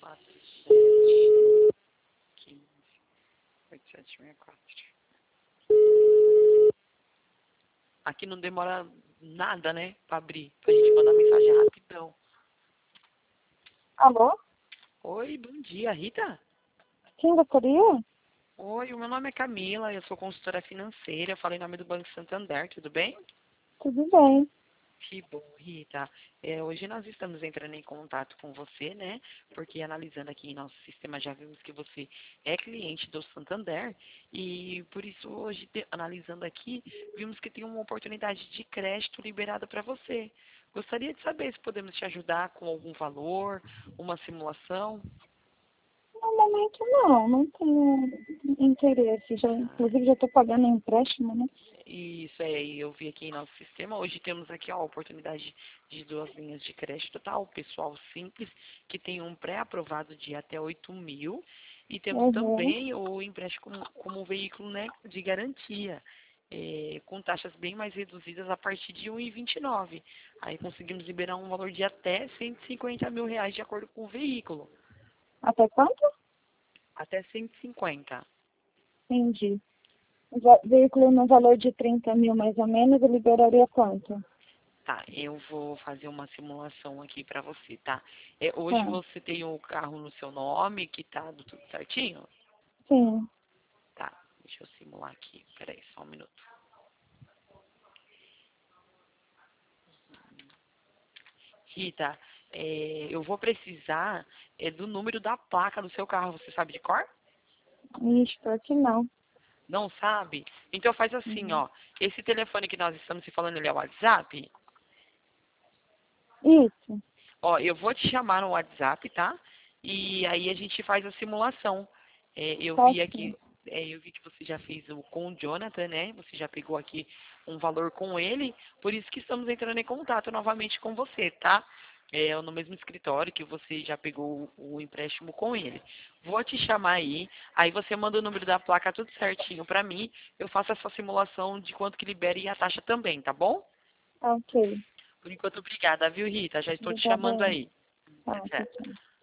8764. Aqui não demora nada, né, pra abrir, pra gente mandar mensagem rapidão. Alô? Oi, bom dia, Rita? Quem gostaria? Oi, o meu nome é Camila, eu sou consultora financeira, eu falei em nome do Banco Santander, tudo bem? Tudo bem. Que bom, Rita. Hoje nós estamos entrando em contato com você, né? Porque analisando aqui em nosso sistema já vimos que você é cliente do Santander e por isso hoje, analisando aqui, vimos que tem uma oportunidade de crédito liberada para você. Gostaria de saber se podemos te ajudar com algum valor, uma simulação. No momento não tenho interesse. Inclusive já estou pagando empréstimo, né? Isso eu vi aqui em nosso sistema. Hoje temos aqui ó, a oportunidade de 2 linhas de crédito, tá? O pessoal simples, que tem um pré-aprovado de até 8.000. E temos Uhum. também o empréstimo como veículo, né, de garantia, com taxas bem mais reduzidas a partir de 1,29. Aí conseguimos liberar um valor de até 150 mil reais de acordo com o veículo. Até quanto? Até 150. Entendi. Veículo no valor de 30 mil mais ou menos, eu liberaria quanto? Tá, eu vou fazer uma simulação aqui pra você, tá? Hoje Tá. você tem o carro no seu nome, que tá tudo certinho? Sim. Tá, deixa eu simular aqui. Peraí, só um minuto. Rita, eu vou precisar do número da placa do seu carro. Você sabe de cor? Ixi, pior que não. Não sabe? Então faz assim, Uhum. ó. Esse telefone que nós estamos se falando, ele é o WhatsApp? Isso. Ó, eu vou te chamar no WhatsApp, tá? E aí a gente faz a simulação. Eu Tá vi aqui, sim. eu vi que você já fez com o Jonathan, né? Você já pegou aqui um valor com ele, por isso que estamos entrando em contato novamente com você, tá? No mesmo escritório que você já pegou o empréstimo com ele. Vou te chamar aí você manda o número da placa tudo certinho pra mim, eu faço essa simulação de quanto que libera e a taxa também, tá bom? Tá ok. Por enquanto, obrigada, viu, Rita? Já estou te Obrigada chamando aí. aí. Tá, Tchau, tchau. tchau.